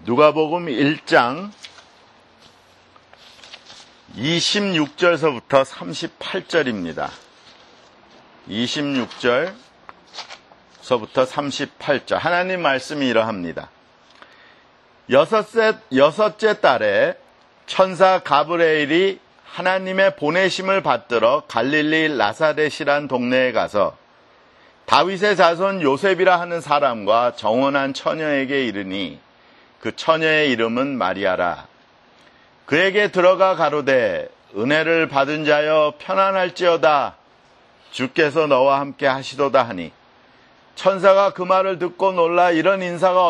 누가복음 1장 26절서부터 38절입니다. 26절서부터 38절. 하나님 말씀이 이러합니다. 여섯째 달에 천사 가브리엘이 하나님의 보내심을 받들어 갈릴리 나사렛이란 동네에 가서 다윗의 자손 요셉이라 하는 사람과 정혼한 처녀에게 이르니 그 처녀의 이름은 마리아라. 그에게 들어가 가로되 은혜를 받은 자여 편안할지어다. 주께서 너와 함께 하시도다 하니 천사가 그 말을 듣고 놀라 이런 인사가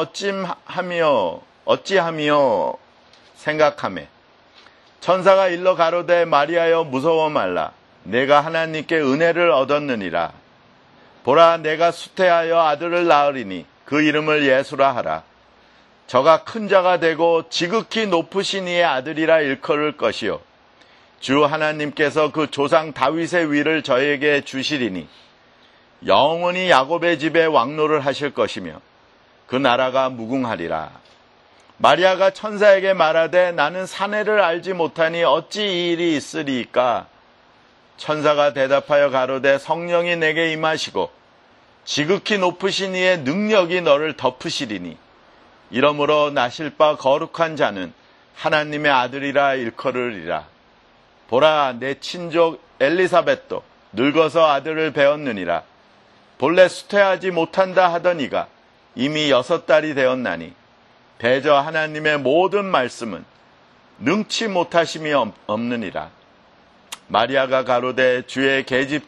어찌하미요 생각하매 천사가 일러 가로되 마리아여 무서워 말라. 내가 하나님께 은혜를 얻었느니라. 보라 내가 수태하여 아들을 낳으리니 그 이름을 예수라 하라. 저가 큰 자가 되고 지극히 높으신 이의 아들이라 일컬을 것이요 주 하나님께서 그 조상 다윗의 위를 저에게 주시리니 영원히 야곱의 집에 왕노를 하실 것이며 그 나라가 무궁하리라. 마리아가 천사에게 말하되 나는 사내를 알지 못하니 어찌 이 일이 있으리이까. 천사가 대답하여 가로되 성령이 내게 임하시고 지극히 높으신 이의 능력이 너를 덮으시리니 이러므로 나실 바 거룩한 자는 하나님의 아들이라 일컬으리라. 보라 내 친족 엘리사벳도 늙어서 아들을 배었느니라. 본래 수태하지 못한다 하던 이가 이미 6달이 되었나니 대저 하나님의 모든 말씀은 능치 못하심이 없느니라. 마리아가 가로되 주의 계집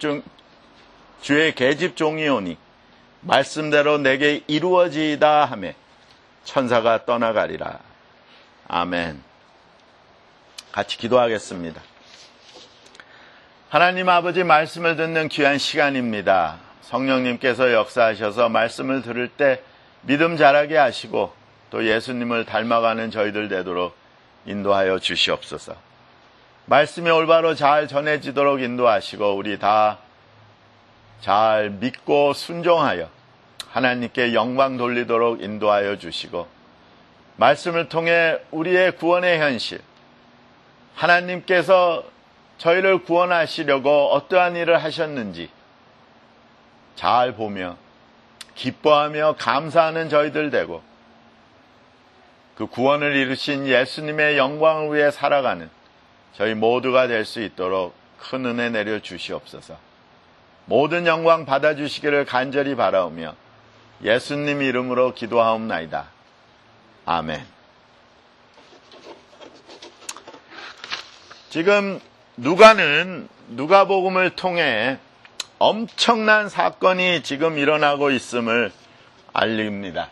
종이오니 말씀대로 내게 이루어지이다 하매 천사가 떠나가리라. 아멘. 같이 기도하겠습니다. 하나님 아버지 말씀을 듣는 귀한 시간입니다. 성령님께서 역사하셔서 말씀을 들을 때 믿음 자라게 하시고 또 예수님을 닮아가는 저희들 되도록 인도하여 주시옵소서. 말씀이 올바로 잘 전해지도록 인도하시고 우리 다 잘 믿고 순종하여 하나님께 영광 돌리도록 인도하여 주시고 말씀을 통해 우리의 구원의 현실, 하나님께서 저희를 구원하시려고 어떠한 일을 하셨는지 잘 보며 기뻐하며 감사하는 저희들 되고 그 구원을 이루신 예수님의 영광을 위해 살아가는 저희 모두가 될 수 있도록 큰 은혜 내려 주시옵소서. 모든 영광 받아주시기를 간절히 바라오며 예수님 이름으로 기도하옵나이다. 아멘. 지금 누가는 누가복음을 통해 엄청난 사건이 지금 일어나고 있음을 알립니다.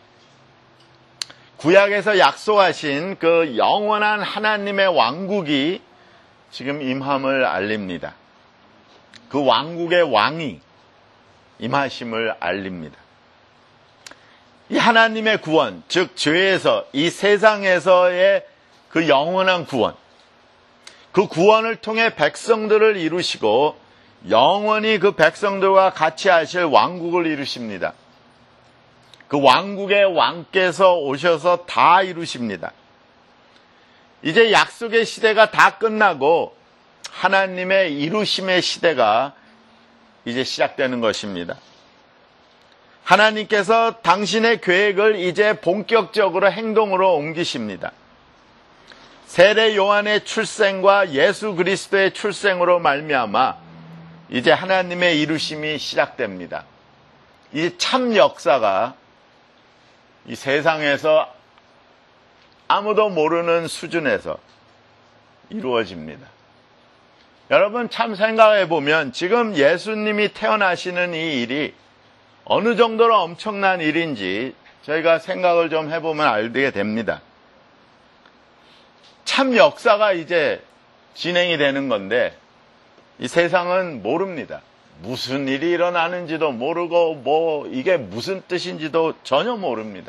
구약에서 약속하신 그 영원한 하나님의 왕국이 지금 임함을 알립니다. 그 왕국의 왕이 임하심을 알립니다. 이 하나님의 구원, 즉 죄에서 이 세상에서의 그 영원한 구원, 그 구원을 통해 백성들을 이루시고 영원히 그 백성들과 같이 하실 왕국을 이루십니다. 그 왕국의 왕께서 오셔서 다 이루십니다. 이제 약속의 시대가 다 끝나고 하나님의 이루심의 시대가 이제 시작되는 것입니다. 하나님께서 당신의 계획을 이제 본격적으로 행동으로 옮기십니다. 세례 요한의 출생과 예수 그리스도의 출생으로 말미암아 이제 하나님의 이루심이 시작됩니다. 이 참 역사가 이 세상에서 아무도 모르는 수준에서 이루어집니다. 여러분 참 생각해 보면 지금 예수님이 태어나시는 이 일이 어느 정도로 엄청난 일인지 저희가 생각을 좀 해보면 알게 됩니다. 참 역사가 이제 진행이 되는 건데 이 세상은 모릅니다. 무슨 일이 일어나는지도 모르고 이게 무슨 뜻인지도 전혀 모릅니다.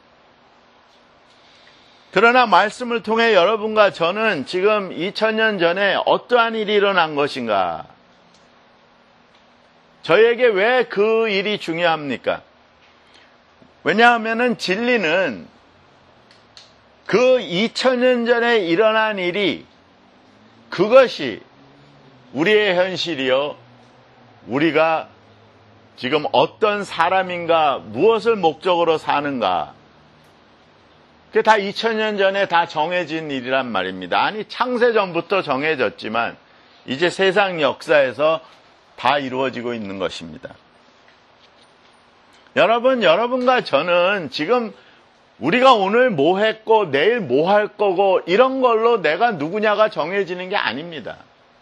그러나 말씀을 통해 여러분과 저는 지금 2000년 전에 어떠한 일이 일어난 것인가? 저희에게 왜 그 일이 중요합니까? 왜냐하면 진리는 그 2000년 전에 일어난 일이 그것이 우리의 현실이요. 우리가 지금 어떤 사람인가, 무엇을 목적으로 사는가. 그게 다 2000년 전에 다 정해진 일이란 말입니다. 아니, 창세전부터 정해졌지만 이제 세상 역사에서 다 이루어지고 있는 것입니다. 여러분과 저는 지금 우리가 오늘 뭐 했고 내일 뭐 할 거고 이런 걸로 내가 누구냐가 정해지는 게 아닙니다.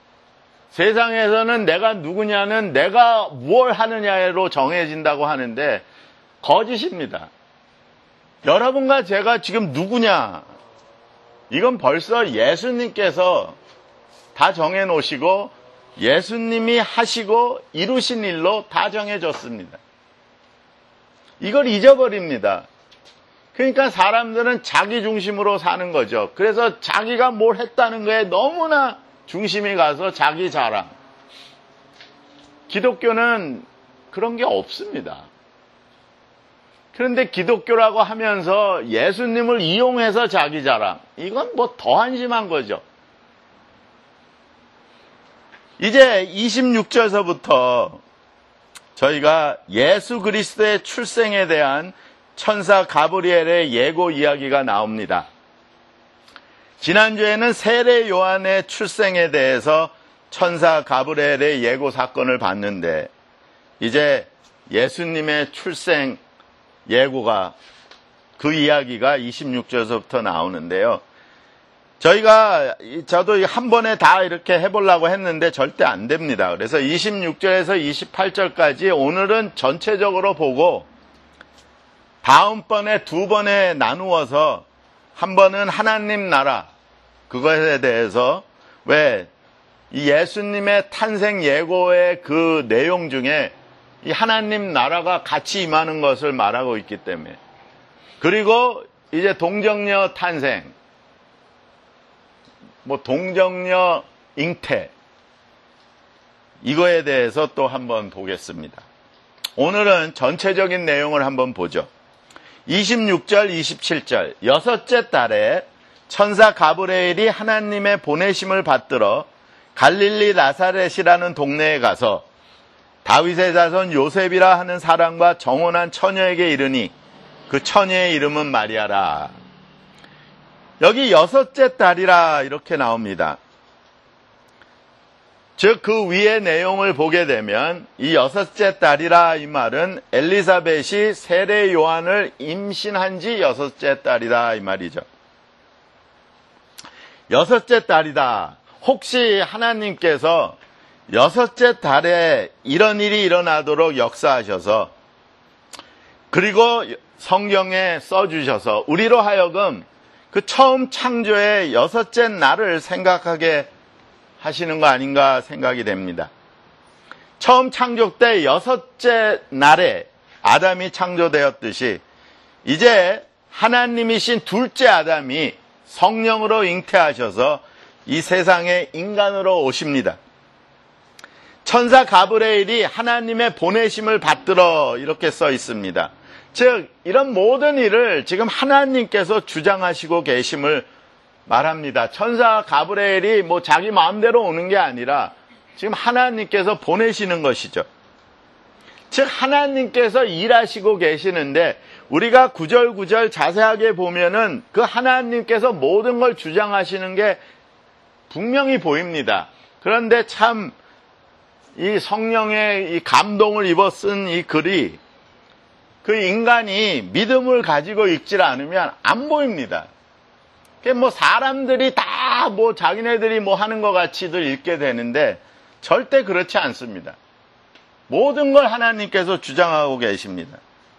세상에서는 내가 누구냐는 내가 뭘 하느냐로 정해진다고 하는데 거짓입니다. 여러분과 제가 지금 누구냐? 이건 벌써 예수님께서 다 정해놓으시고 예수님이 하시고 이루신 일로 다 정해졌습니다. 이걸 잊어버립니다. 그러니까 사람들은 자기 중심으로 사는 거죠. 그래서 자기가 뭘 했다는 거에 너무나 중심이 가서 자기 자랑. 기독교는 그런 게 없습니다. 그런데 기독교라고 하면서 예수님을 이용해서 자기 자랑. 이건 뭐 더 한심한 거죠. 이제 26절서부터 저희가 예수 그리스도의 출생에 대한 천사 가브리엘의 예고 이야기가 나옵니다. 지난주에는 세례 요한의 출생에 대해서 천사 가브리엘의 예고 사건을 봤는데 이제 예수님의 출생 예고가 그 이야기가 26절서부터 나오는데요. 저도 한 번에 다 이렇게 해보려고 했는데 절대 안 됩니다. 그래서 26절에서 28절까지 오늘은 전체적으로 보고 다음번에 두 번에 나누어서 한 번은 하나님 나라 그것에 대해서 왜 이 예수님의 탄생 예고의 그 내용 중에 이 하나님 나라가 같이 임하는 것을 말하고 있기 때문에 그리고 이제 동정녀 탄생 동정녀 잉태 이거에 대해서 또 한번 보겠습니다. 오늘은 전체적인 내용을 한번 보죠. 26절, 27절 여섯째 달에 천사 가브리엘이 하나님의 보내심을 받들어 갈릴리 나사렛이라는 동네에 가서 다윗의 자손 요셉이라 하는 사람과 정혼한 처녀에게 이르니 그 처녀의 이름은 마리아라. 여기 여섯째 달이라 이렇게 나옵니다. 즉 그 위의 내용을 보게 되면 이 여섯째 달이라 이 말은 엘리사벳이 세례 요한을 임신한 지 여섯째 달이다 이 말이죠. 여섯째 달이다. 혹시 하나님께서 여섯째 달에 이런 일이 일어나도록 역사하셔서 그리고 성경에 써주셔서 우리로 하여금 그 처음 창조의 여섯째 날을 생각하게 하시는 거 아닌가 생각이 됩니다. 처음 창조 때 여섯째 날에 아담이 창조되었듯이 이제 하나님이신 둘째 아담이 성령으로 잉태하셔서 이 세상에 인간으로 오십니다. 천사 가브리엘이 하나님의 보내심을 받들어 이렇게 써 있습니다. 즉 이런 모든 일을 지금 하나님께서 주장하시고 계심을 말합니다. 천사 가브리엘이 자기 마음대로 오는 게 아니라 지금 하나님께서 보내시는 것이죠. 즉 하나님께서 일하시고 계시는데 우리가 구절구절 자세하게 보면은 그 하나님께서 모든 걸 주장하시는 게 분명히 보입니다. 그런데 참 이 성령의 이 감동을 입어 쓴 이 글이 그 인간이 믿음을 가지고 읽질 않으면 안 보입니다. 사람들이 다 자기네들이 하는 것 같이들 읽게 되는데 절대 그렇지 않습니다. 모든 걸 하나님께서 주장하고 계십니다.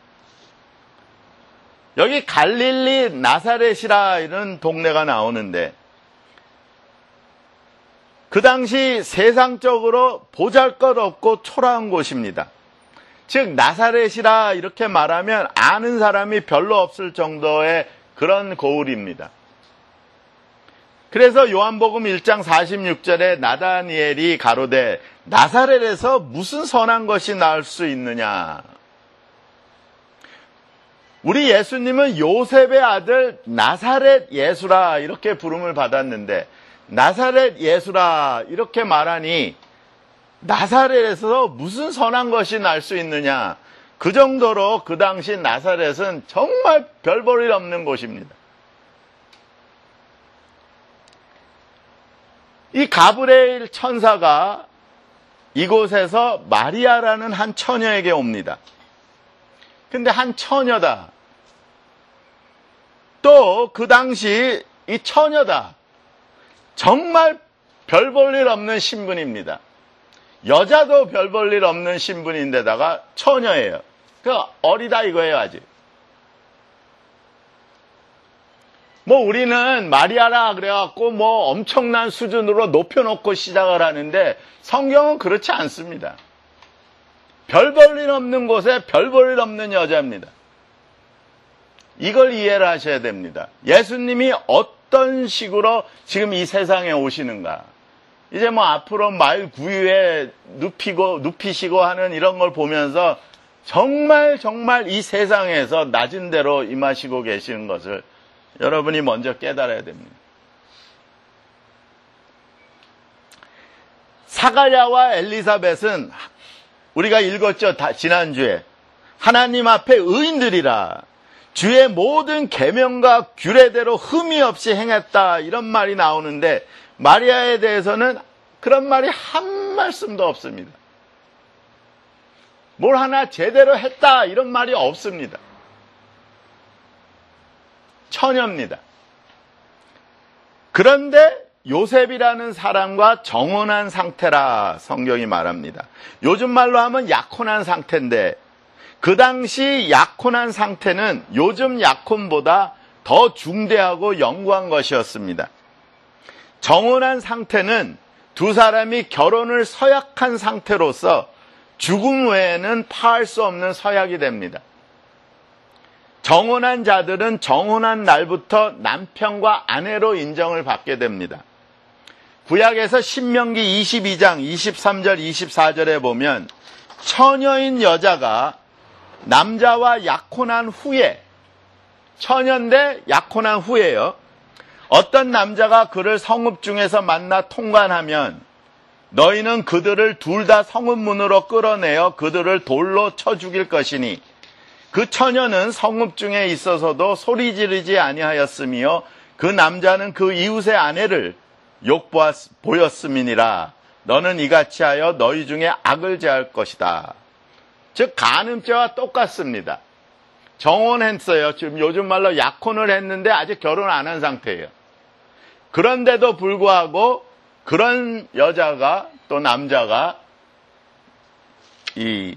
여기 갈릴리 나사렛이라 이런 동네가 나오는데 그 당시 세상적으로 보잘것없고 초라한 곳입니다. 즉 나사렛이라 이렇게 말하면 아는 사람이 별로 없을 정도의 그런 고을입니다. 그래서 요한복음 1장 46절에 나다니엘이 가로되 나사렛에서 무슨 선한 것이 나올 수 있느냐. 우리 예수님은 요셉의 아들 나사렛 예수라 이렇게 부름을 받았는데, 나사렛 예수라 이렇게 말하니 나사렛에서 무슨 선한 것이 날 수 있느냐. 그 정도로 그 당시 나사렛은 정말 별 볼 일 없는 곳입니다. 이 가브리엘 천사가 이곳에서 마리아라는 한 처녀에게 옵니다. 근데 한 처녀다. 또 그 당시 이 처녀다. 정말 별 볼 일 없는 신분입니다. 여자도 별 볼 일 없는 신분인데다가 처녀예요. 어리다 이거예요, 아직. 우리는 마리아라 그래갖고 엄청난 수준으로 높여놓고 시작을 하는데 성경은 그렇지 않습니다. 별 볼 일 없는 곳에 별 볼 일 없는 여자입니다. 이걸 이해를 하셔야 됩니다. 예수님이 어떤 식으로 지금 이 세상에 오시는가. 이제 앞으로 말 구유에 눕히시고 하는 이런 걸 보면서 정말 이 세상에서 낮은 데로 임하시고 계시는 것을 여러분이 먼저 깨달아야 됩니다. 사가랴와 엘리사벳은 우리가 읽었죠, 지난주에. 하나님 앞에 의인들이라 주의 모든 계명과 규례대로 흠이 없이 행했다 이런 말이 나오는데, 마리아에 대해서는 그런 말이 한 말씀도 없습니다. 뭘 하나 제대로 했다 이런 말이 없습니다. 처녀입니다. 그런데 요셉이라는 사람과 정혼한 상태라 성경이 말합니다. 요즘 말로 하면 약혼한 상태인데, 그 당시 약혼한 상태는 요즘 약혼보다 더 중대하고 영구한 것이었습니다. 정혼한 상태는 두 사람이 결혼을 서약한 상태로서 죽음 외에는 파할 수 없는 서약이 됩니다. 정혼한 자들은 정혼한 날부터 남편과 아내로 인정을 받게 됩니다. 구약에서 신명기 22장 23절 24절에 보면 처녀인 여자가 남자와 약혼한 후에, 처녀인데 약혼한 후에요, 어떤 남자가 그를 성읍 중에서 만나 통관하면 너희는 그들을 둘 다 성읍 문으로 끌어내어 그들을 돌로 쳐 죽일 것이니 그 처녀는 성읍 중에 있어서도 소리 지르지 아니하였으며 그 남자는 그 이웃의 아내를 욕보였음이니라. 너는 이같이 하여 너희 중에 악을 제할 것이다. 즉 간음죄와 똑같습니다. 정혼했어요. 지금 요즘 말로 약혼을 했는데 아직 결혼 안 한 상태예요. 그런데도 불구하고 그런 여자가 또 남자가 이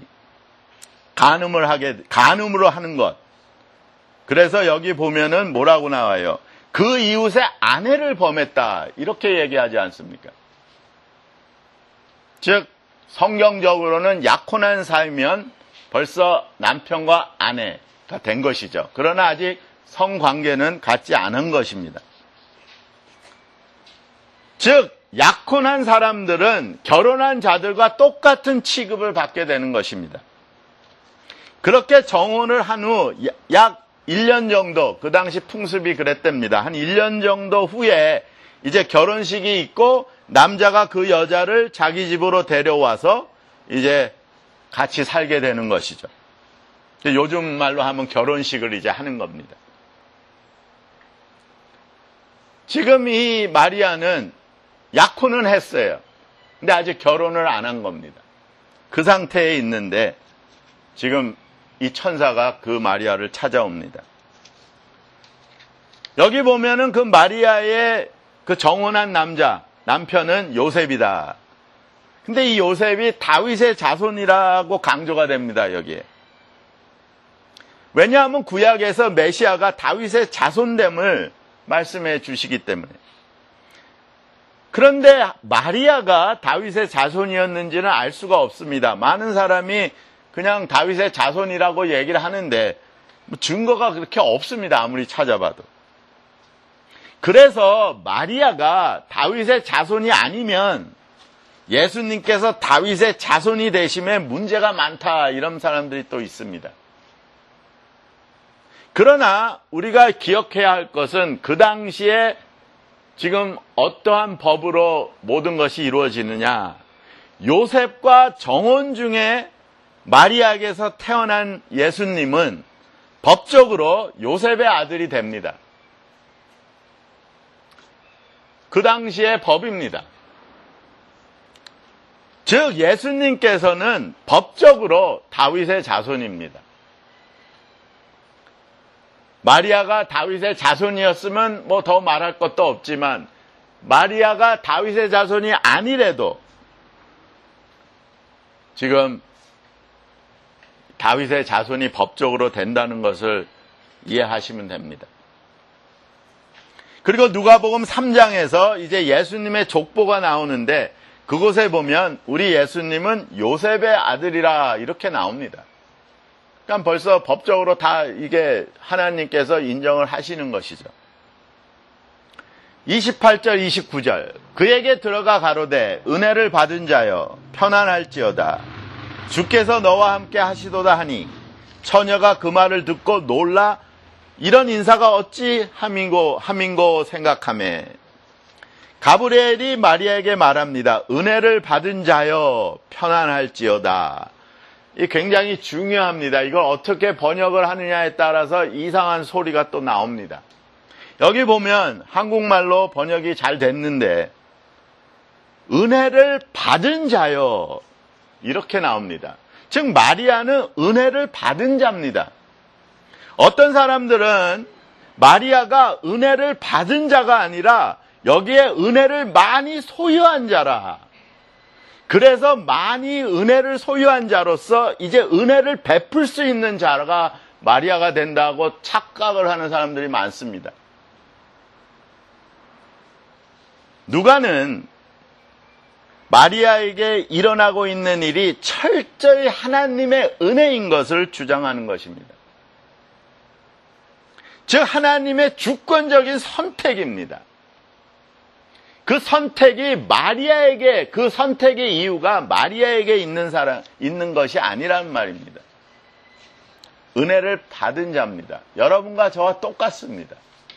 간음으로 하는 것. 그래서 여기 보면은 뭐라고 나와요? 그 이웃의 아내를 범했다. 이렇게 얘기하지 않습니까? 즉 성경적으로는 약혼한 사이면 벌써 남편과 아내가 된 것이죠. 그러나 아직 성관계는 갖지 않은 것입니다. 즉 약혼한 사람들은 결혼한 자들과 똑같은 취급을 받게 되는 것입니다. 그렇게 정혼을 한 후 약 1년 정도, 그 당시 풍습이 그랬답니다. 한 1년 정도 후에 이제 결혼식이 있고 남자가 그 여자를 자기 집으로 데려와서 이제 같이 살게 되는 것이죠. 요즘 말로 하면 결혼식을 이제 하는 겁니다. 지금 이 마리아는 약혼은 했어요. 근데 아직 결혼을 안 한 겁니다. 그 상태에 있는데 지금 이 천사가 그 마리아를 찾아옵니다. 여기 보면은 그 마리아의 그 정혼한 남편은 요셉이다. 근데 이 요셉이 다윗의 자손이라고 강조가 됩니다, 여기에. 왜냐하면 구약에서 메시아가 다윗의 자손됨을 말씀해 주시기 때문에. 그런데 마리아가 다윗의 자손이었는지는 알 수가 없습니다. 많은 사람이 그냥 다윗의 자손이라고 얘기를 하는데 증거가 그렇게 없습니다. 아무리 찾아봐도. 그래서 마리아가 다윗의 자손이 아니면 예수님께서 다윗의 자손이 되심에 문제가 많다, 이런 사람들이 또 있습니다. 그러나 우리가 기억해야 할 것은 그 당시에 지금 어떠한 법으로 모든 것이 이루어지느냐. 요셉과 정혼 중에 마리아에게서 태어난 예수님은 법적으로 요셉의 아들이 됩니다. 그 당시의 법입니다. 즉 예수님께서는 법적으로 다윗의 자손입니다. 마리아가 다윗의 자손이었으면 뭐 더 말할 것도 없지만 마리아가 다윗의 자손이 아니래도 지금 다윗의 자손이 법적으로 된다는 것을 이해하시면 됩니다. 그리고 누가복음 3장에서 이제 예수님의 족보가 나오는데 그곳에 보면 우리 예수님은 요셉의 아들이라 이렇게 나옵니다. 그러니까 벌써 법적으로 다 이게 하나님께서 인정을 하시는 것이죠. 28절 29절 그에게 들어가 가로되 은혜를 받은 자여 편안할지어다 주께서 너와 함께 하시도다 하니 처녀가 그 말을 듣고 놀라 이런 인사가 어찌 함인고 생각하매 가브리엘이 마리아에게 말합니다. 은혜를 받은 자여 편안할지어다. 이 굉장히 중요합니다. 이걸 어떻게 번역을 하느냐에 따라서 이상한 소리가 또 나옵니다. 여기 보면 한국말로 번역이 잘 됐는데 은혜를 받은 자여 이렇게 나옵니다. 즉 마리아는 은혜를 받은 자입니다. 어떤 사람들은 마리아가 은혜를 받은 자가 아니라 여기에 은혜를 많이 소유한 자라. 그래서 많이 은혜를 소유한 자로서 이제 은혜를 베풀 수 있는 자가 마리아가 된다고 착각을 하는 사람들이 많습니다. 누가는 마리아에게 일어나고 있는 일이 철저히 하나님의 은혜인 것을 주장하는 것입니다. 즉 하나님의 주권적인 선택입니다. 그 선택이 마리아에게, 그 선택의 이유가 마리아에게 있는 것이 아니라는 말입니다. 은혜를 받은 자입니다. 여러분과 저와 똑같습니다.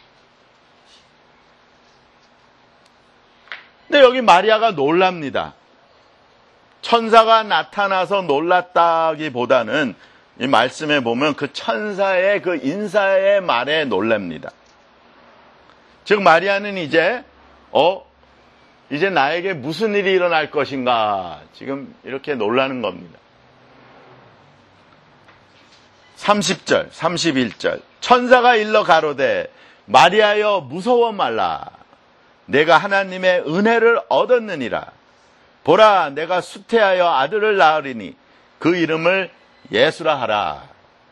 근데 여기 마리아가 놀랍니다. 천사가 나타나서 놀랐다기보다는 이 말씀에 보면 그 천사의 그 인사의 말에 놀랍니다. 즉 마리아는 이제 나에게 무슨 일이 일어날 것인가 지금 이렇게 놀라는 겁니다. 30절, 31절 천사가 일러 가로되 마리아여 무서워 말라 내가 하나님의 은혜를 얻었느니라 보라 내가 수태하여 아들을 낳으리니 그 이름을 예수라 하라.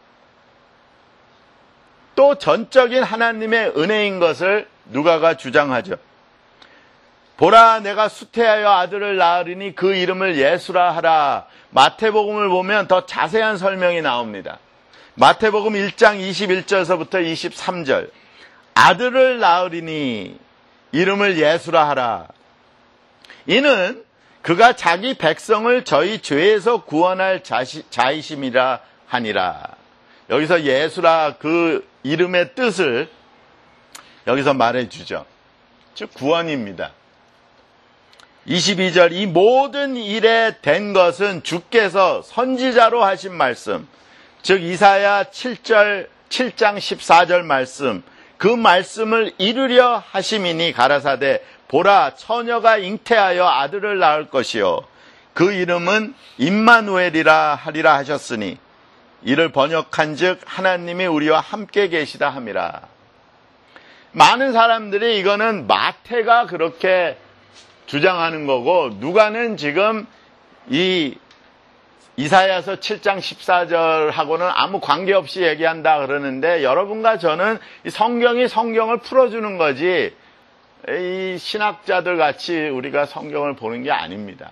또 전적인 하나님의 은혜인 것을 누가가 주장하죠. 보라 내가 수태하여 아들을 낳으리니 그 이름을 예수라 하라. 마태복음을 보면 더 자세한 설명이 나옵니다. 마태복음 1장 21절서부터 23절 아들을 낳으리니 이름을 예수라 하라. 이는 그가 자기 백성을 저희 죄에서 구원할 자이심이라 하니라. 여기서 예수라 그 이름의 뜻을 여기서 말해주죠. 즉 구원입니다. 22절 이 모든 일에 된 것은 주께서 선지자로 하신 말씀 즉 이사야 7장 14절 말씀 그 말씀을 이루려 하심이니 가라사대 보라 처녀가 잉태하여 아들을 낳을 것이요 그 이름은 임마누엘이라 하리라 하셨으니 이를 번역한즉 하나님이 우리와 함께 계시다 함이라. 많은 사람들이 이거는 마태가 그렇게 주장하는 거고 누가는 지금 이 이사야서 7장 14절하고는 아무 관계없이 얘기한다 그러는데 여러분과 저는 이 성경이 성경을 풀어주는 거지 이 신학자들 같이 우리가 성경을 보는 게 아닙니다.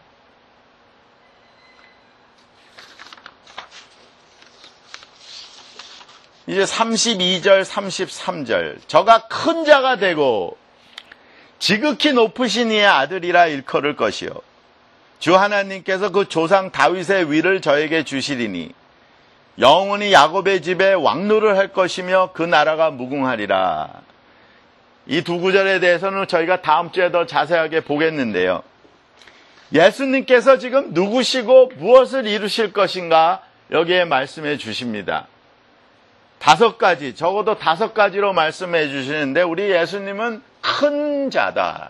이제 32절 33절 저가 큰 자가 되고 지극히 높으신 이의 아들이라 일컬을 것이요 주 하나님께서 그 조상 다윗의 위를 저에게 주시리니 영원히 야곱의 집에 왕노를 할 것이며 그 나라가 무궁하리라. 이 두 구절에 대해서는 저희가 다음 주에 더 자세하게 보겠는데요. 예수님께서 지금 누구시고 무엇을 이루실 것인가 여기에 말씀해 주십니다. 5가지, 적어도 5가지로 말씀해 주시는데 우리 예수님은 큰 자다.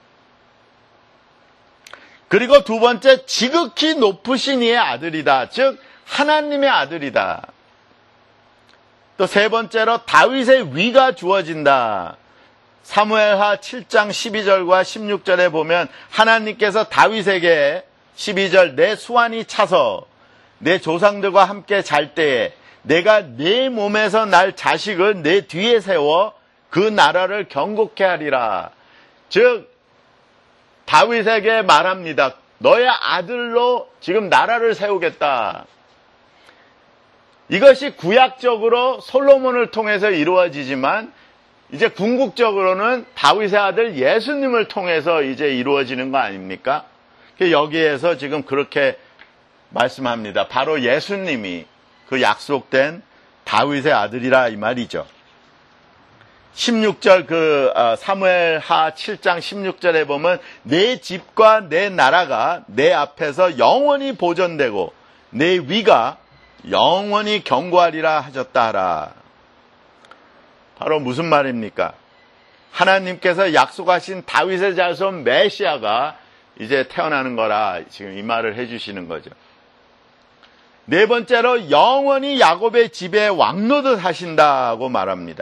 그리고 두 번째, 지극히 높으신 이의 아들이다. 즉 하나님의 아들이다. 또 세 번째로 다윗의 위가 주어진다. 사무엘하 7장 12절과 16절에 보면 하나님께서 다윗에게 12절 내 수완이 차서 내 조상들과 함께 잘 때에 내가 내 몸에서 날 자식을 내 뒤에 세워 그 나라를 경고케 하리라. 즉 다윗에게 말합니다. 너의 아들로 지금 나라를 세우겠다. 이것이 구약적으로 솔로몬을 통해서 이루어지지만 이제 궁극적으로는 다윗의 아들 예수님을 통해서 이제 이루어지는 거 아닙니까? 여기에서 지금 그렇게 말씀합니다. 바로 예수님이 그 약속된 다윗의 아들이라 이 말이죠. 16절 사무엘하 7장 16절에 보면 내 집과 내 나라가 내 앞에서 영원히 보존되고 내 위가 영원히 경고하리라 하셨다 하라. 바로 무슨 말입니까? 하나님께서 약속하신 다윗의 자손 메시아가 이제 태어나는 거라 지금 이 말을 해주시는 거죠. 네 번째로 영원히 야곱의 집에 왕노릇 하신다고 말합니다.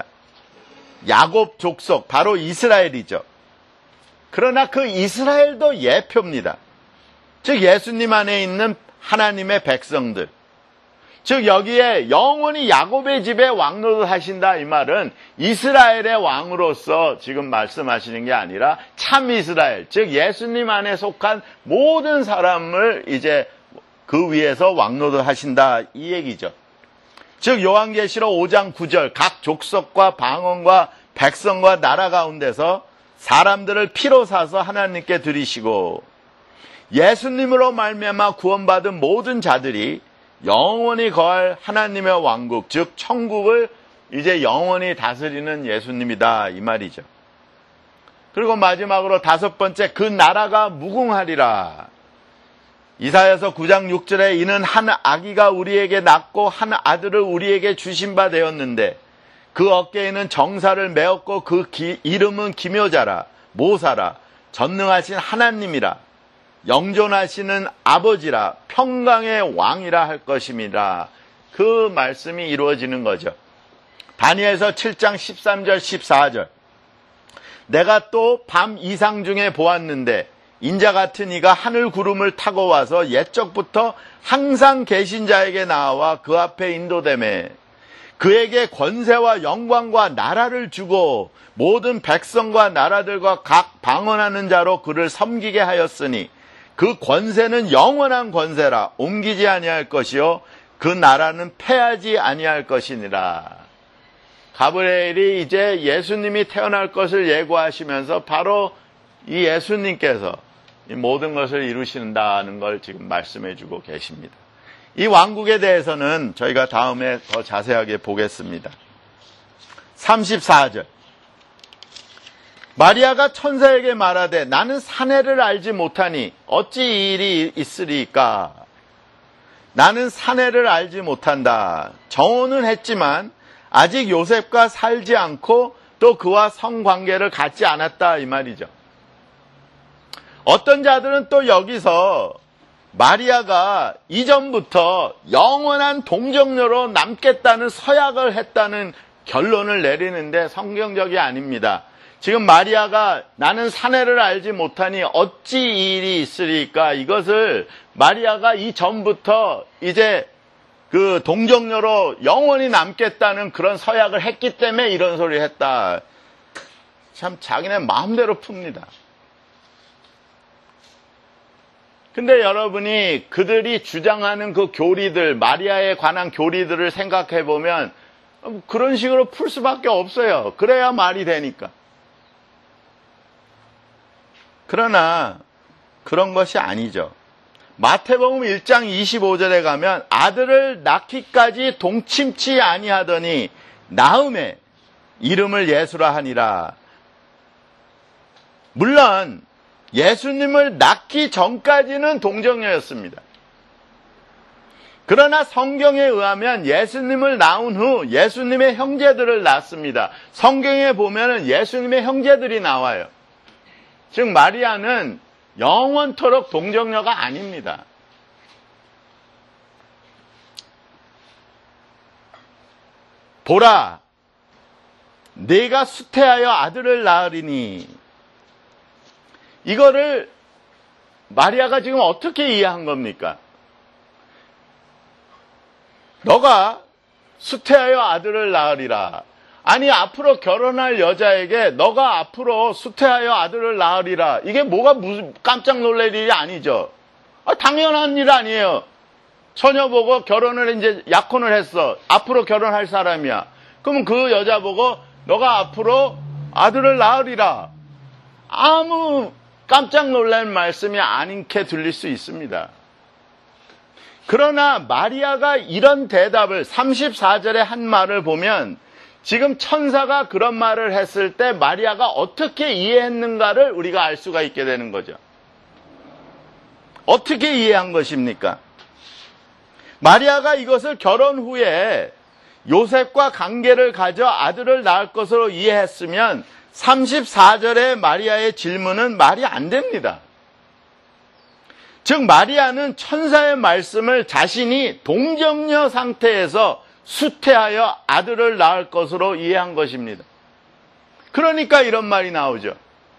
야곱 족속, 바로 이스라엘이죠. 그러나 그 이스라엘도 예표입니다. 즉 예수님 안에 있는 하나님의 백성들. 즉 여기에 영원히 야곱의 집에 왕노릇 하신다 이 말은 이스라엘의 왕으로서 지금 말씀하시는 게 아니라 참 이스라엘, 즉 예수님 안에 속한 모든 사람을 이제 그 위에서 왕노릇 하신다 이 얘기죠. 즉 요한계시록 5장 9절 각 족속과 방언과 백성과 나라 가운데서 사람들을 피로 사서 하나님께 드리시고 예수님으로 말미암아 구원받은 모든 자들이 영원히 거할 하나님의 왕국, 즉 천국을 이제 영원히 다스리는 예수님이다 이 말이죠. 그리고 마지막으로 5번째, 그 나라가 무궁하리라. 이사야서 9장 6절에 이는 한 아기가 우리에게 낳고 한 아들을 우리에게 주신 바 되었는데 그 어깨에는 정사를 메었고 그 이름은 기묘자라 모사라 전능하신 하나님이라 영존하시는 아버지라 평강의 왕이라 할 것임이라. 그 말씀이 이루어지는 거죠. 다니엘서 7장 13절 14절 내가 또 밤 이상 중에 보았는데 인자 같은 이가 하늘 구름을 타고 와서 옛적부터 항상 계신 자에게 나와 그 앞에 인도되매 그에게 권세와 영광과 나라를 주고 모든 백성과 나라들과 각 방언하는 자로 그를 섬기게 하였으니 그 권세는 영원한 권세라 옮기지 아니할 것이요 그 나라는 패하지 아니할 것이니라. 가브리엘이 이제 예수님이 태어날 것을 예고하시면서 바로 이 예수님께서 이 모든 것을 이루신다는 걸 지금 말씀해 주고 계십니다. 이 왕국에 대해서는 저희가 다음에 더 자세하게 보겠습니다. 34절 마리아가 천사에게 말하되 나는 사내를 알지 못하니 어찌 이 일이 있으리까. 나는 사내를 알지 못한다. 정혼은 했지만 아직 요셉과 살지 않고 또 그와 성관계를 갖지 않았다 이 말이죠. 어떤 자들은 또 여기서 마리아가 이전부터 영원한 동정녀로 남겠다는 서약을 했다는 결론을 내리는데 성경적이 아닙니다. 지금 마리아가 나는 사내를 알지 못하니 어찌 이 일이 있으리까, 이것을 마리아가 이전부터 이제 그 동정녀로 영원히 남겠다는 그런 서약을 했기 때문에 이런 소리를 했다. 참 자기네 마음대로 풉니다. 근데 여러분이 그들이 주장하는 그 교리들, 마리아에 관한 교리들을 생각해 보면 그런 식으로 풀 수밖에 없어요. 그래야 말이 되니까. 그러나 그런 것이 아니죠. 마태복음 1장 25절에 가면 아들을 낳기까지 동침치 아니하더니 나음에 이름을 예수라 하니라. 물론 예수님을 낳기 전까지는 동정녀였습니다. 그러나 성경에 의하면 예수님을 낳은 후 예수님의 형제들을 낳습니다. 성경에 보면 예수님의 형제들이 나와요. 즉 마리아는 영원토록 동정녀가 아닙니다. 보라, 내가 수태하여 아들을 낳으리니. 이거를 마리아가 지금 어떻게 이해한 겁니까? 너가 수태하여 아들을 낳으리라. 아니, 앞으로 결혼할 여자에게 너가 앞으로 수태하여 아들을 낳으리라. 이게 뭐가 무슨 깜짝 놀랄 일이 아니죠. 당연한 일 아니에요. 처녀 보고 결혼을 이제 약혼을 했어. 앞으로 결혼할 사람이야. 그러면 그 여자 보고 너가 앞으로 아들을 낳으리라. 아무 깜짝 놀랄 말씀이 아닌게 들릴 수 있습니다. 그러나 마리아가 이런 대답을 34절에 한 말을 보면 지금 천사가 그런 말을 했을 때 마리아가 어떻게 이해했는가를 우리가 알 수가 있게 되는 거죠. 어떻게 이해한 것입니까? 마리아가 이것을 결혼 후에 요셉과 관계를 가져 아들을 낳을 것으로 이해했으면 34절의 마리아의 질문은 말이 안 됩니다. 즉 마리아는 천사의 말씀을 자신이 동정녀 상태에서 수태하여 아들을 낳을 것으로 이해한 것입니다. 그러니까 이런 말이 나오죠.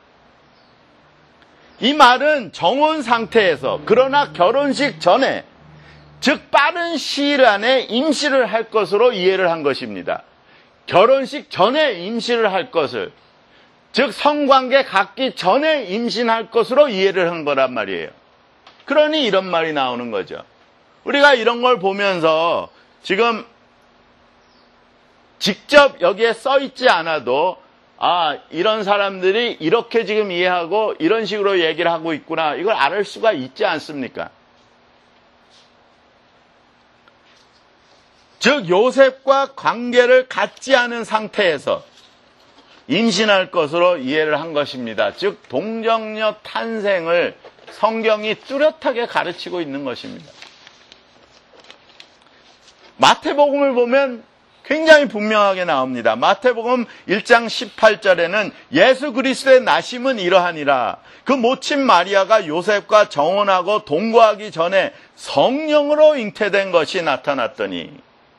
이 말은 정혼 상태에서 그러나 결혼식 전에 즉 빠른 시일 안에 임신을 할 것으로 이해를 한 것입니다. 결혼식 전에 임신을 할 것을 즉 성관계 갖기 전에 임신할 것으로 이해를 한 거란 말이에요. 그러니 이런 말이 나오는 거죠. 우리가 이런 걸 보면서 지금 직접 여기에 써 있지 않아도 이런 사람들이 이렇게 지금 이해하고 이런 식으로 얘기를 하고 있구나. 이걸 알 수가 있지 않습니까? 즉 요셉과 관계를 갖지 않은 상태에서 임신할 것으로 이해를 한 것입니다. 즉 동정녀 탄생을 성경이 뚜렷하게 가르치고 있는 것입니다. 마태복음을 보면 굉장히 분명하게 나옵니다. 마태복음 1장 18절에는 예수 그리스도의 나심은 이러하니라. 그 모친 마리아가 요셉과 정혼하고 동거하기 전에 성령으로 잉태된 것이 나타났더니,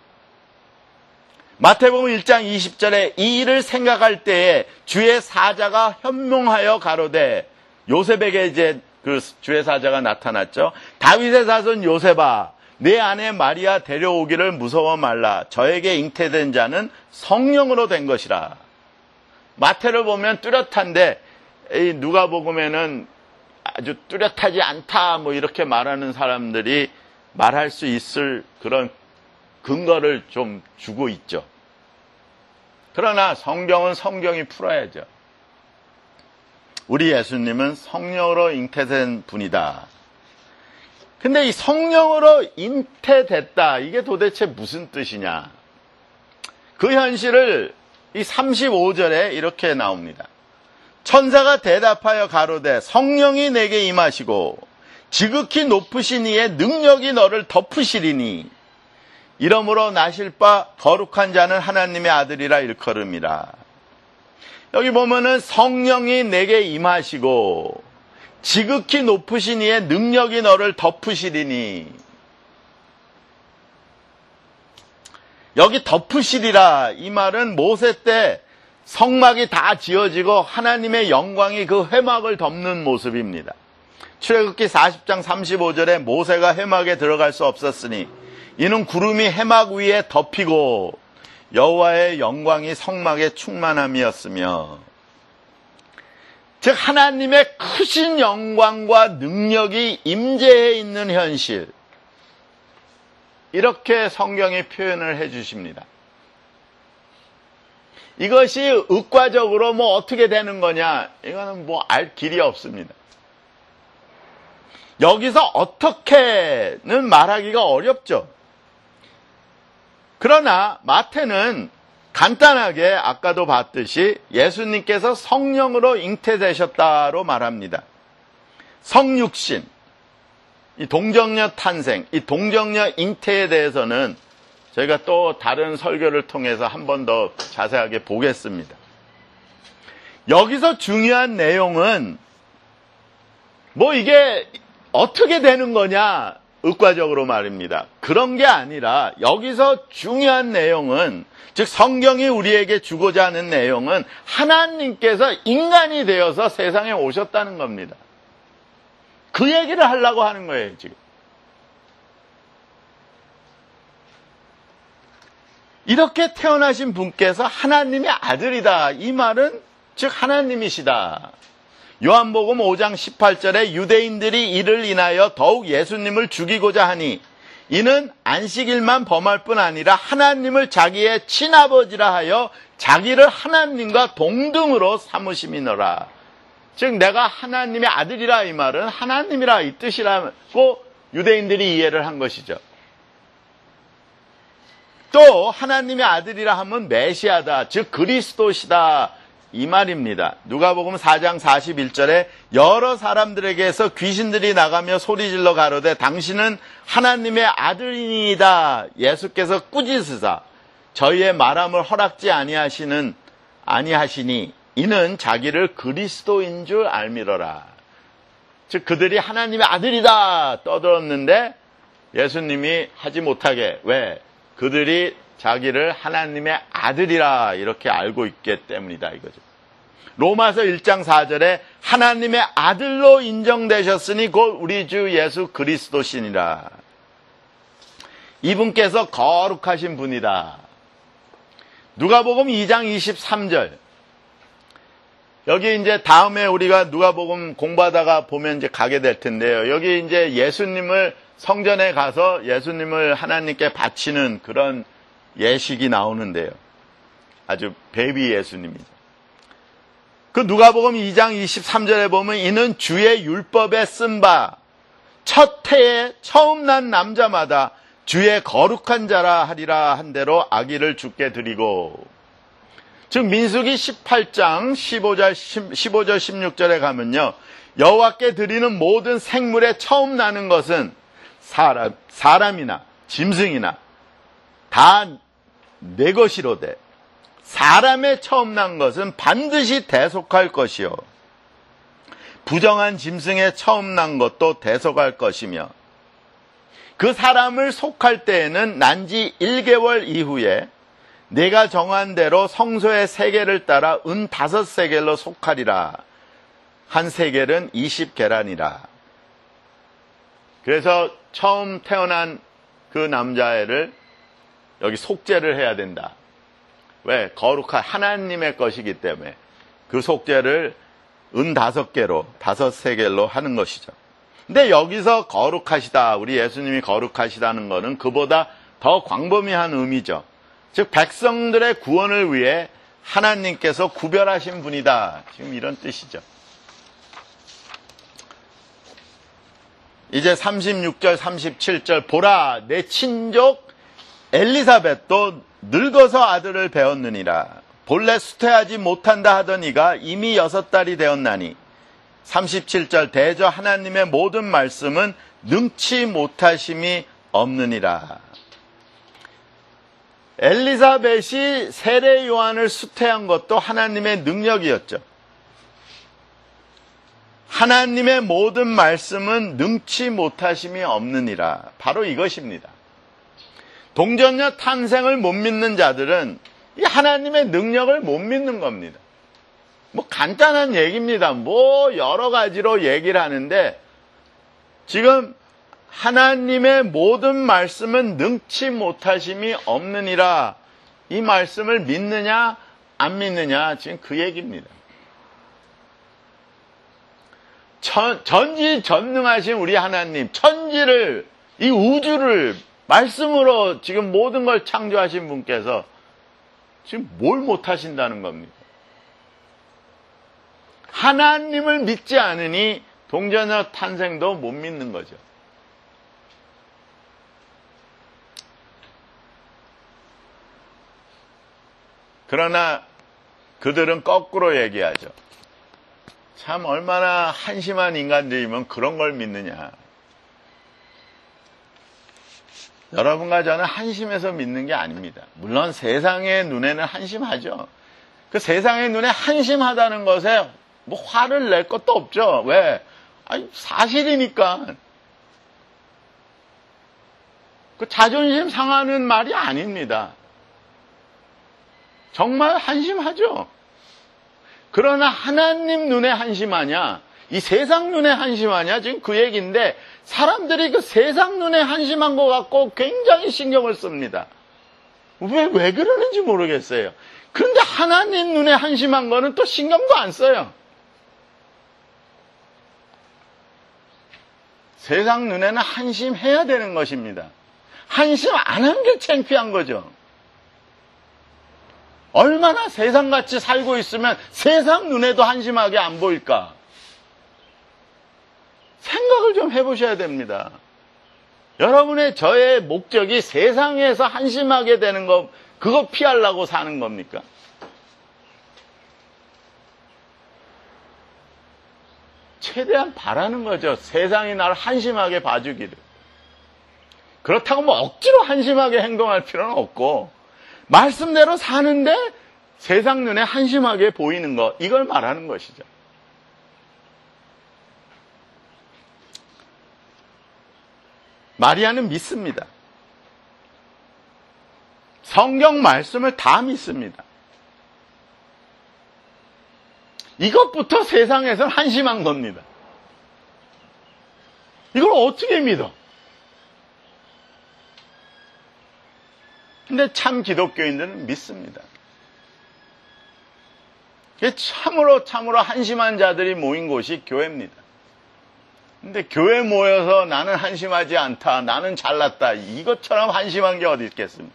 마태복음 1장 20절에 이 일을 생각할 때에 주의 사자가 현몽하여 가로되, 요셉에게 이제 그 주의 사자가 나타났죠. 다윗의 자손 요셉아, 내 아내 마리아 데려오기를 무서워 말라. 저에게 잉태된 자는 성령으로 된 것이라. 마태를 보면 뚜렷한데 누가복음에는 아주 뚜렷하지 않다 뭐 이렇게 말하는 사람들이 말할 수 있을 그런 근거를 좀 주고 있죠. 그러나 성경은 성경이 풀어야죠. 우리 예수님은 성령으로 잉태된 분이다. 근데 이 성령으로 잉태됐다, 이게 도대체 무슨 뜻이냐? 그 현실을 이 35절에 이렇게 나옵니다. 천사가 대답하여 가로되 성령이 내게 임하시고 지극히 높으신 이의 능력이 너를 덮으시리니 이러므로 나실 바 거룩한 자는 하나님의 아들이라 일컬음이라. 여기 보면은 성령이 내게 임하시고 지극히 높으신 이의 능력이 너를 덮으시리니, 여기 덮으시리라 이 말은 모세 때 성막이 다 지어지고 하나님의 영광이 그 회막을 덮는 모습입니다. 출애굽기 40장 35절에 모세가 회막에 들어갈 수 없었으니 이는 구름이 회막 위에 덮이고 여호와의 영광이 성막에 충만함이었으며, 즉 하나님의 크신 영광과 능력이 임재해 있는 현실, 이렇게 성경이 표현을 해 주십니다. 이것이 의과적으로 뭐 어떻게 되는 거냐, 이거는 뭐 알 길이 없습니다. 여기서 어떻게는 말하기가 어렵죠. 그러나 마태는 간단하게 아까도 봤듯이 예수님께서 성령으로 잉태되셨다로 말합니다. 성육신, 이 동정녀 탄생, 이 동정녀 잉태에 대해서는 저희가 또 다른 설교를 통해서 한 번 더 자세하게 보겠습니다. 여기서 중요한 내용은 뭐 이게 어떻게 되는 거냐, 의과적으로 말입니다. 그런 게 아니라 여기서 중요한 내용은, 즉 성경이 우리에게 주고자 하는 내용은 하나님께서 인간이 되어서 세상에 오셨다는 겁니다. 그 얘기를 하려고 하는 거예요, 지금. 이렇게 태어나신 분께서 하나님의 아들이다. 이 말은 즉 하나님이시다. 요한복음 5장 18절에 유대인들이 이를 인하여 더욱 예수님을 죽이고자 하니 이는 안식일만 범할 뿐 아니라 하나님을 자기의 친아버지라 하여 자기를 하나님과 동등으로 삼으심이노라. 즉 내가 하나님의 아들이라, 이 말은 하나님이라 이 뜻이라고 유대인들이 이해를 한 것이죠. 또 하나님의 아들이라 하면 메시아다, 즉 그리스도시다, 이 말입니다. 누가복음 4장 41절에 여러 사람들에게서 귀신들이 나가며 소리질러 가로되 당신은 하나님의 아들이니이다. 예수께서 꾸짖으사 저희의 말함을 허락지 아니하시니 이는 자기를 그리스도인 줄 알미러라. 즉 그들이 하나님의 아들이다 떠들었는데 예수님이 하지 못하게, 왜? 그들이 자기를 하나님의 아들이라 이렇게 알고 있기 때문이다, 이거죠. 로마서 1장 4절에 하나님의 아들로 인정되셨으니 곧 우리 주 예수 그리스도시니라. 이분께서 거룩하신 분이다. 누가복음 2장 23절. 여기 이제 다음에 우리가 누가복음 공부하다가 보면 이제 가게 될 텐데요. 여기 이제 예수님을 성전에 가서 예수님을 하나님께 바치는 그런 예식이 나오는데요. 아주 베이비 예수님이죠. 그 누가복음 2장 23절에 보면 이는 주의 율법에 쓴 바 첫 해에 처음 난 남자마다 주의 거룩한 자라 하리라 한 대로 아기를 주께 드리고, 즉 민수기 18장 15절 16절에 가면요, 여호와께 드리는 모든 생물에 처음 나는 것은 사람이나 짐승이나 다 내 것이로되 사람의 처음 난 것은 반드시 대속할 것이요 부정한 짐승의 처음 난 것도 대속할 것이며 그 사람을 속할 때에는 난지 1개월 이후에 내가 정한 대로 성소의 세겔을 따라 은 5세겔로 속하리라. 한 세겔은 20계란이라. 그래서 처음 태어난 그 남자애를 여기 속죄를 해야 된다. 왜? 거룩한 하나님의 것이기 때문에 그 속죄를 은 5개로 5세겔로 하는 것이죠. 근데 여기서 거룩하시다, 우리 예수님이 거룩하시다는 것은 그보다 더 광범위한 의미죠. 즉 백성들의 구원을 위해 하나님께서 구별하신 분이다, 지금 이런 뜻이죠. 이제 36절 37절 보라 내 친족 엘리사벳도 늙어서 아들을 배웠느니라. 본래 수태하지 못한다 하던 이가 이미 6달이 되었나니. 37절 대저 하나님의 모든 말씀은 능치 못하심이 없느니라. 엘리사벳이 세례 요한을 수태한 것도 하나님의 능력이었죠. 하나님의 모든 말씀은 능치 못하심이 없느니라. 바로 이것입니다. 동정녀 탄생을 못 믿는 자들은 이 하나님의 능력을 못 믿는 겁니다. 뭐 간단한 얘기입니다. 뭐 여러 가지로 얘기를 하는데 지금 하나님의 모든 말씀은 능치 못하심이 없느니라. 이 말씀을 믿느냐 안 믿느냐, 지금 그 얘기입니다. 전지전능하신 우리 하나님, 천지를, 이 우주를 말씀으로 지금 모든 걸 창조하신 분께서 지금 뭘 못하신다는 겁니까? 하나님을 믿지 않으니 동자녀 탄생도 못 믿는 거죠. 그러나 그들은 거꾸로 얘기하죠. 참 얼마나 한심한 인간들이면 그런 걸 믿느냐. 여러분과 저는 한심해서 믿는 게 아닙니다. 물론 세상의 눈에는 한심하죠. 그 세상의 눈에 한심하다는 것에 뭐 화를 낼 것도 없죠. 왜? 아니, 사실이니까. 그 자존심 상하는 말이 아닙니다. 정말 한심하죠. 그러나 하나님 눈에 한심하냐, 이 세상 눈에 한심하냐, 지금 그 얘기인데 사람들이 그 세상 눈에 한심한 것 갖고 굉장히 신경을 씁니다. 왜 그러는지 모르겠어요. 그런데 하나님 눈에 한심한 거는 또 신경도 안 써요. 세상 눈에는 한심해야 되는 것입니다. 한심 안 한 게 창피한 거죠. 얼마나 세상같이 살고 있으면 세상 눈에도 한심하게 안 보일까? 생각을 좀 해보셔야 됩니다. 여러분의 저의 목적이 세상에서 한심하게 되는 거, 그거 피하려고 사는 겁니까? 최대한 바라는 거죠. 세상이 나를 한심하게 봐주기를. 그렇다고 뭐 억지로 한심하게 행동할 필요는 없고, 말씀대로 사는데 세상 눈에 한심하게 보이는 것, 이걸 말하는 것이죠. 마리아는 믿습니다. 성경 말씀을 다 믿습니다. 이것부터 세상에서는 한심한 겁니다. 이걸 어떻게 믿어? 근데 참 기독교인들은 믿습니다. 참으로 한심한 자들이 모인 곳이 교회입니다. 근데 교회 모여서 나는 한심하지 않다, 나는 잘났다, 이것처럼 한심한 게 어디 있겠습니까?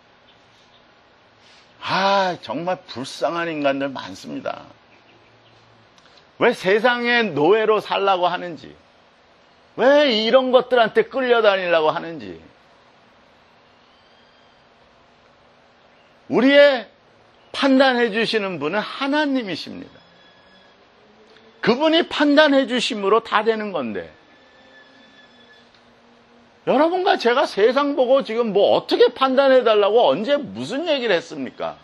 정말 불쌍한 인간들 많습니다. 왜 세상의 노예로 살라고 하는지, 왜 이런 것들한테 끌려다니려고 하는지, 우리의 판단해 주시는 분은 하나님이십니다. 그분이 판단해 주심으로 다 되는 건데, 여러분과 제가 세상 보고 지금 뭐 어떻게 판단해 달라고 언제 무슨 얘기를 했습니까?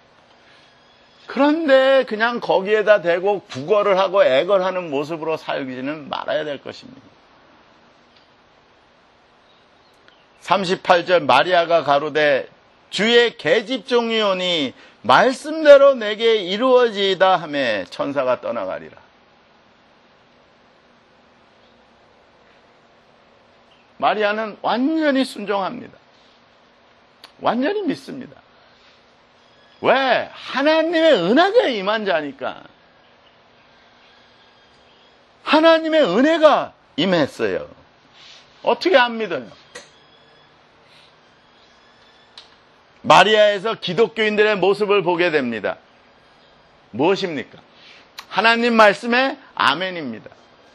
그런데 그냥 거기에다 대고 구걸을 하고 애걸하는 모습으로 살기는 말아야 될 것입니다. 38절 마리아가 가로되 주의 계집종이 오니 말씀대로 내게 이루어지이다 하매 천사가 떠나가리라. 마리아는 완전히 순종합니다. 완전히 믿습니다. 왜? 하나님의 은혜가 임한 자니까. 하나님의 은혜가 임했어요. 어떻게 안 믿어요? 마리아에서 기독교인들의 모습을 보게 됩니다. 무엇입니까? 하나님 말씀에 아멘입니다.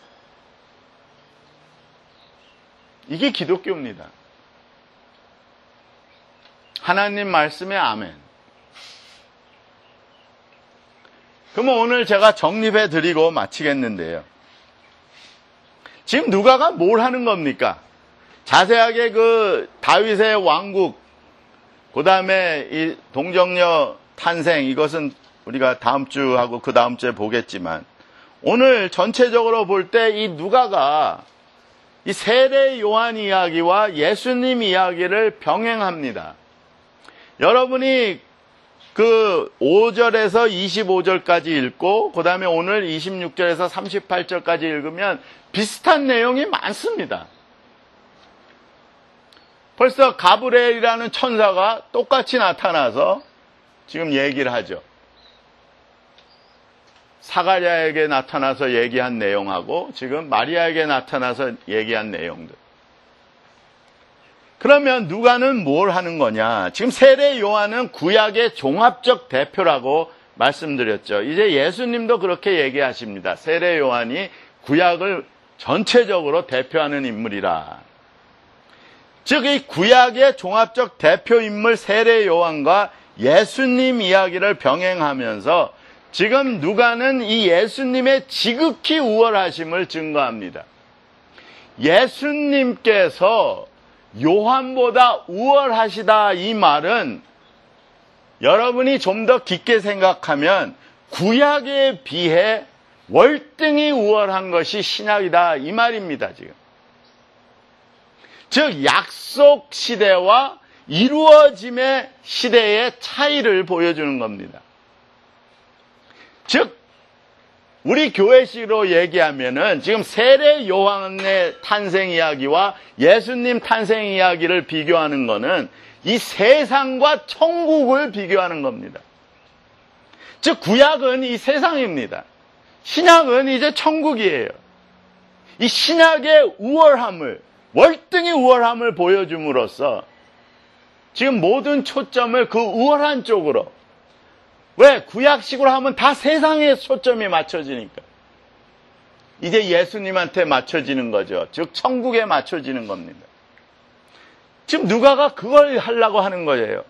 이게 기독교입니다. 하나님 말씀에 아멘. 그러면 오늘 제가 정립해 드리고 마치겠는데요. 지금 누가가 뭘 하는 겁니까? 자세하게 그 다윗의 왕국, 그 다음에 이 동정녀 탄생, 이것은 우리가 다음 주하고 그 다음 주에 보겠지만, 오늘 전체적으로 볼 때 이 누가가 이 세례 요한 이야기와 예수님 이야기를 병행합니다. 여러분이 그 5절에서 25절까지 읽고 그 다음에 오늘 26절에서 38절까지 읽으면 비슷한 내용이 많습니다. 벌써 가브리엘이라는 천사가 똑같이 나타나서 지금 얘기를 하죠. 사가랴에게 나타나서 얘기한 내용하고 지금 마리아에게 나타나서 얘기한 내용들. 그러면 누가는 뭘 하는 거냐? 지금 세례 요한은 구약의 종합적 대표라고 말씀드렸죠. 이제 예수님도 그렇게 얘기하십니다. 세례 요한이 구약을 전체적으로 대표하는 인물이라. 즉, 이 구약의 종합적 대표 인물 세례 요한과 예수님 이야기를 병행하면서 지금 누가는 이 예수님의 지극히 우월하심을 증거합니다. 예수님께서 요한보다 우월하시다, 이 말은 여러분이 좀 더 깊게 생각하면 구약에 비해 월등히 우월한 것이 신약이다, 이 말입니다, 지금. 즉, 약속 시대와 이루어짐의 시대의 차이를 보여주는 겁니다. 즉, 우리 교회식으로 얘기하면은 지금 세례 요한의 탄생 이야기와 예수님 탄생 이야기를 비교하는 거는 이 세상과 천국을 비교하는 겁니다. 즉, 구약은 이 세상입니다. 신약은 이제 천국이에요. 이 신약의 우월함을, 월등히 우월함을 보여줌으로써 지금 모든 초점을 그 우월한 쪽으로, 왜? 구약식으로 하면 다 세상에 초점이 맞춰지니까. 이제 예수님한테 맞춰지는 거죠. 즉, 천국에 맞춰지는 겁니다. 지금 누가가 그걸 하려고 하는 거예요.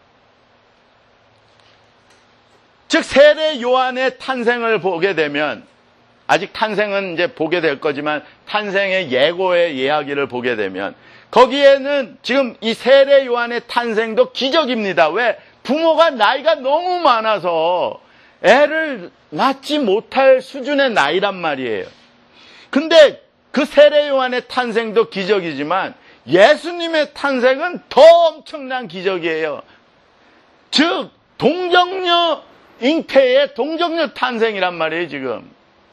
즉, 세례 요한의 탄생을 보게 되면, 아직 탄생은 이제 보게 될 거지만, 탄생의 예고의 이야기를 보게 되면, 거기에는 지금 이 세례 요한의 탄생도 기적입니다. 왜? 부모가 나이가 너무 많아서 애를 낳지 못할 수준의 나이란 말이에요. 근데 그 세례 요한의 탄생도 기적이지만 예수님의 탄생은 더 엄청난 기적이에요. 즉, 동정녀 잉태의 동정녀 탄생이란 말이에요, 지금.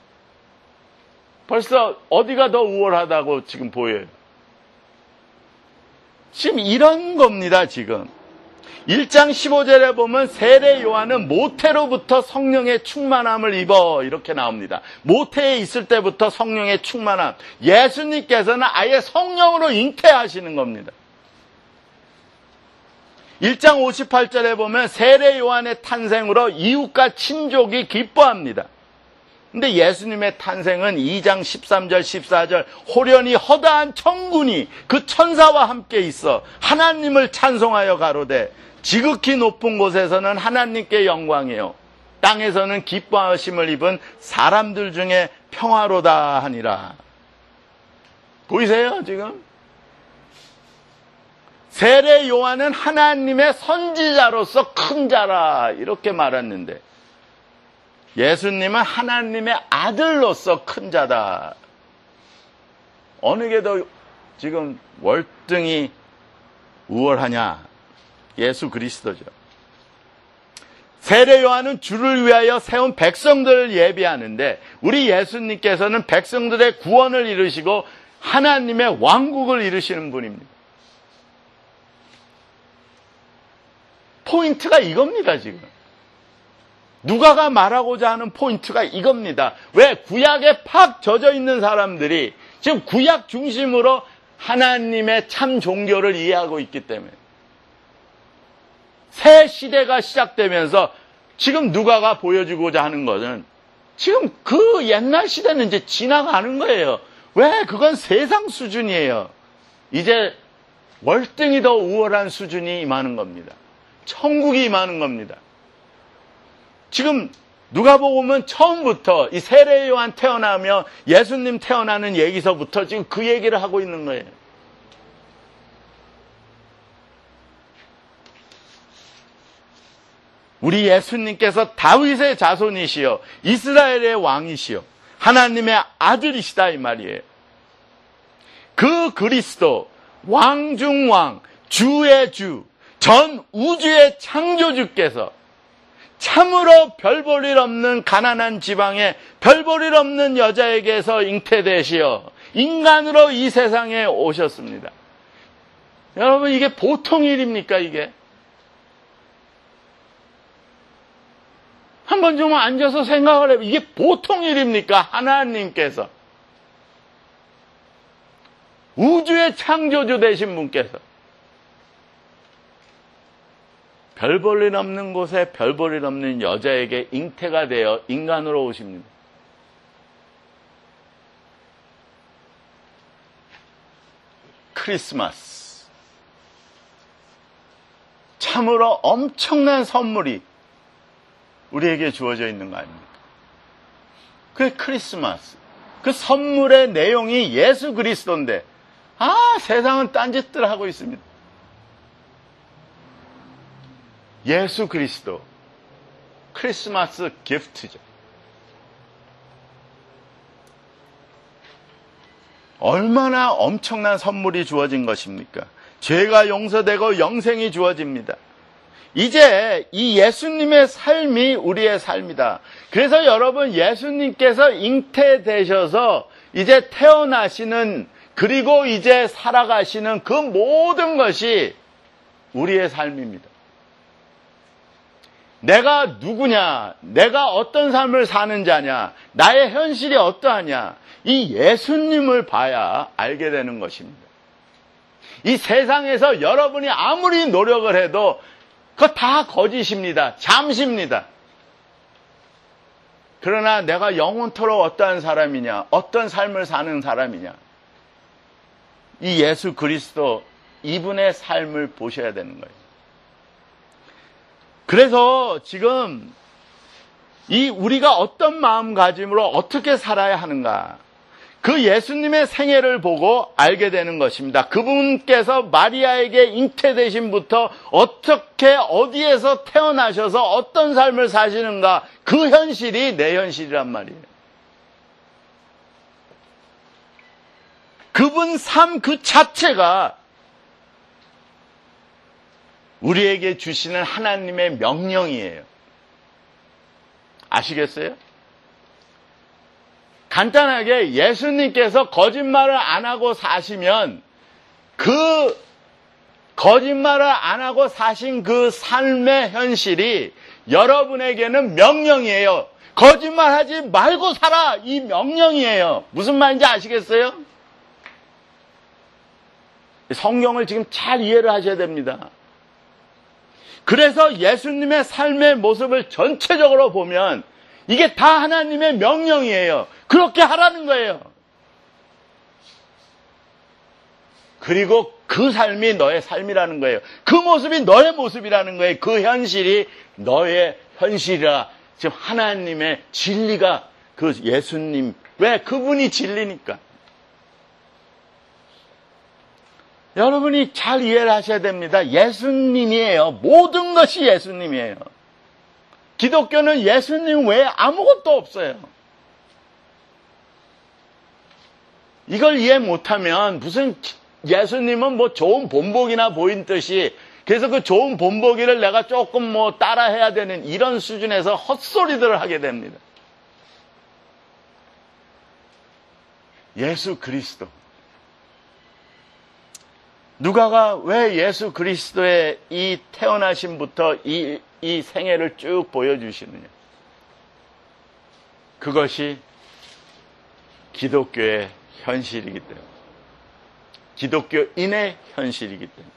벌써 어디가 더 우월하다고 지금 보여요. 지금 이런 겁니다, 지금. 1장 15절에 보면 세례 요한은 모태로부터 성령의 충만함을 입어, 이렇게 나옵니다. 모태에 있을 때부터 성령의 충만함. 예수님께서는 아예 성령으로 잉태하시는 겁니다. 1장 58절에 보면 세례 요한의 탄생으로 이웃과 친족이 기뻐합니다. 근데 예수님의 탄생은 2장 13절 14절 호련히 허다한 천군이 그 천사와 함께 있어 하나님을 찬송하여 가로되 지극히 높은 곳에서는 하나님께 영광이요 땅에서는 기뻐하심을 입은 사람들 중에 평화로다 하니라. 보이세요, 지금? 세례 요한은 하나님의 선지자로서 큰 자라, 이렇게 말했는데 예수님은 하나님의 아들로서 큰 자다. 어느 게 더 지금 월등히 우월하냐? 예수 그리스도죠. 세례 요한은 주를 위하여 세운 백성들을 예비하는데 우리 예수님께서는 백성들의 구원을 이루시고 하나님의 왕국을 이루시는 분입니다. 포인트가 이겁니다, 지금. 누가가 말하고자 하는 포인트가 이겁니다. 왜? 구약에 팍 젖어 있는 사람들이 지금 구약 중심으로 하나님의 참 종교를 이해하고 있기 때문에 새 시대가 시작되면서 지금 누가가 보여주고자 하는 것은 지금 그 옛날 시대는 이제 지나가는 거예요. 왜? 그건 세상 수준이에요. 이제 월등히 더 우월한 수준이 임하는 겁니다. 천국이 임하는 겁니다. 지금 누가복음은 처음부터 이 세례 요한 태어나며 예수님 태어나는 얘기서부터 지금 그 얘기를 하고 있는 거예요. 우리 예수님께서 다윗의 자손이시여 이스라엘의 왕이시여 하나님의 아들이시다, 이 말이에요. 그 그리스도 왕 중 왕, 주의 주, 전 우주의 창조주께서 참으로 별 볼 일 없는 가난한 지방에 별 볼 일 없는 여자에게서 잉태되시어 인간으로 이 세상에 오셨습니다. 여러분, 이게 보통 일입니까, 이게? 한번 좀 앉아서 생각을 해보세요. 이게 보통 일입니까? 하나님께서. 우주의 창조주 되신 분께서. 별 볼 일 없는 곳에 별 볼 일 없는 여자에게 잉태가 되어 인간으로 오십니다. 크리스마스. 참으로 엄청난 선물이 우리에게 주어져 있는 거 아닙니까? 그게 크리스마스. 그 선물의 내용이 예수 그리스도인데, 세상은 딴짓들 하고 있습니다. 예수 그리스도. 크리스마스 기프트죠. 얼마나 엄청난 선물이 주어진 것입니까? 죄가 용서되고 영생이 주어집니다. 이제 이 예수님의 삶이 우리의 삶이다. 그래서 여러분, 예수님께서 잉태되셔서 이제 태어나시는, 그리고 이제 살아가시는 그 모든 것이 우리의 삶입니다. 내가 누구냐, 내가 어떤 삶을 사는 자냐, 나의 현실이 어떠하냐, 이 예수님을 봐야 알게 되는 것입니다. 이 세상에서 여러분이 아무리 노력을 해도 그거 다 거짓입니다. 잠시입니다. 그러나 내가 영원토록 어떠한 사람이냐, 어떤 삶을 사는 사람이냐, 이 예수 그리스도, 이분의 삶을 보셔야 되는 거예요. 그래서 지금 우리가 어떤 마음가짐으로 어떻게 살아야 하는가, 그 예수님의 생애를 보고 알게 되는 것입니다. 그분께서 마리아에게 잉태되신부터 어떻게, 어디에서 태어나셔서 어떤 삶을 사시는가, 그 현실이 내 현실이란 말이에요. 그분 삶 그 자체가 우리에게 주시는 하나님의 명령이에요. 아시겠어요? 간단하게 예수님께서 거짓말을 안 하고 사시면, 그 거짓말을 안 하고 사신 그 삶의 현실이 여러분에게는 명령이에요. 거짓말하지 말고 살아, 이 명령이에요. 무슨 말인지 아시겠어요? 성경을 지금 잘 이해를 하셔야 됩니다. 그래서 예수님의 삶의 모습을 전체적으로 보면 이게 다 하나님의 명령이에요. 그렇게 하라는 거예요. 그리고 그 삶이 너의 삶이라는 거예요. 그 모습이 너의 모습이라는 거예요. 그 현실이 너의 현실이라. 지금 하나님의 진리가 그 예수님, 왜? 그분이 진리니까. 여러분이 잘 이해를 하셔야 됩니다. 예수님이에요. 모든 것이 예수님이에요. 기독교는 예수님 외에 아무것도 없어요. 이걸 이해 못하면 무슨 예수님은 뭐 좋은 본보기나 보인 듯이, 그래서 그 좋은 본보기를 내가 조금 뭐 따라해야 되는 이런 수준에서 헛소리들을 하게 됩니다. 예수 그리스도. 누가가 왜 예수 그리스도의 이 태어나심부터 이 생애를 쭉 보여주시느냐. 그것이 기독교의 현실이기 때문에, 기독교인의 현실이기 때문에,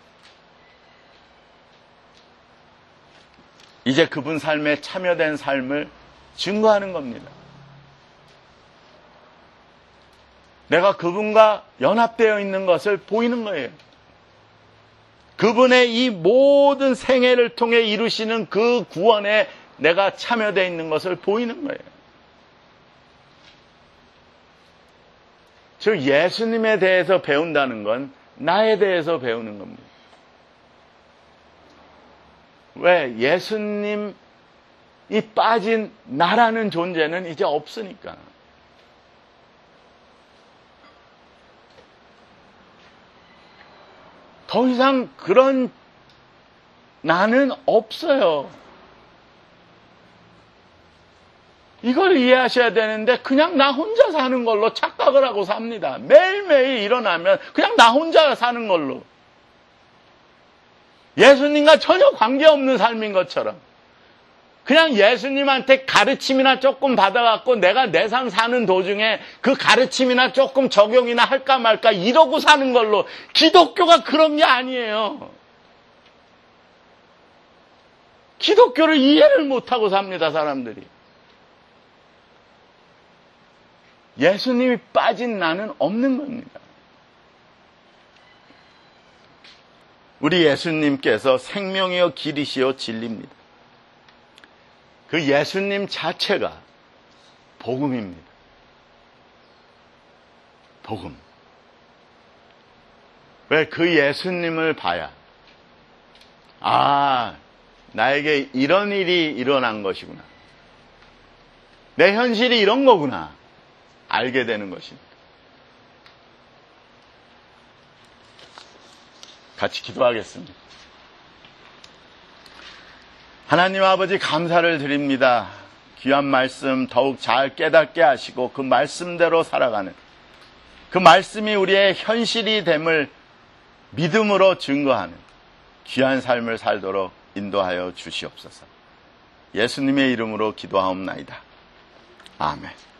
이제 그분 삶에 참여된 삶을 증거하는 겁니다. 내가 그분과 연합되어 있는 것을 보이는 거예요. 그분의 이 모든 생애를 통해 이루시는 그 구원에 내가 참여되어 있는 것을 보이는 거예요. 즉 예수님에 대해서 배운다는 건 나에 대해서 배우는 겁니다. 왜? 예수님이 빠진 나라는 존재는 이제 없으니까. 더 이상 그런 나는 없어요. 이걸 이해하셔야 되는데 그냥 나 혼자 사는 걸로 착각을 하고 삽니다. 매일매일 일어나면 그냥 나 혼자 사는 걸로. 예수님과 전혀 관계없는 삶인 것처럼. 그냥 예수님한테 가르침이나 조금 받아갖고 내가 내 삶 사는 도중에 그 가르침이나 조금 적용이나 할까 말까 이러고 사는 걸로. 기독교가 그런 게 아니에요. 기독교를 이해를 못하고 삽니다, 사람들이. 예수님이 빠진 나는 없는 겁니다. 우리 예수님께서 생명이요 길이시요 진리입니다. 그 예수님 자체가 복음입니다. 복음. 왜? 그 예수님을 봐야 나에게 이런 일이 일어난 것이구나. 내 현실이 이런 거구나. 알게 되는 것입니다. 같이 기도하겠습니다. 하나님 아버지 감사를 드립니다. 귀한 말씀 더욱 잘 깨닫게 하시고 그 말씀대로 살아가는 그 말씀이 우리의 현실이 됨을 믿음으로 증거하는 귀한 삶을 살도록 인도하여 주시옵소서. 예수님의 이름으로 기도하옵나이다. 아멘.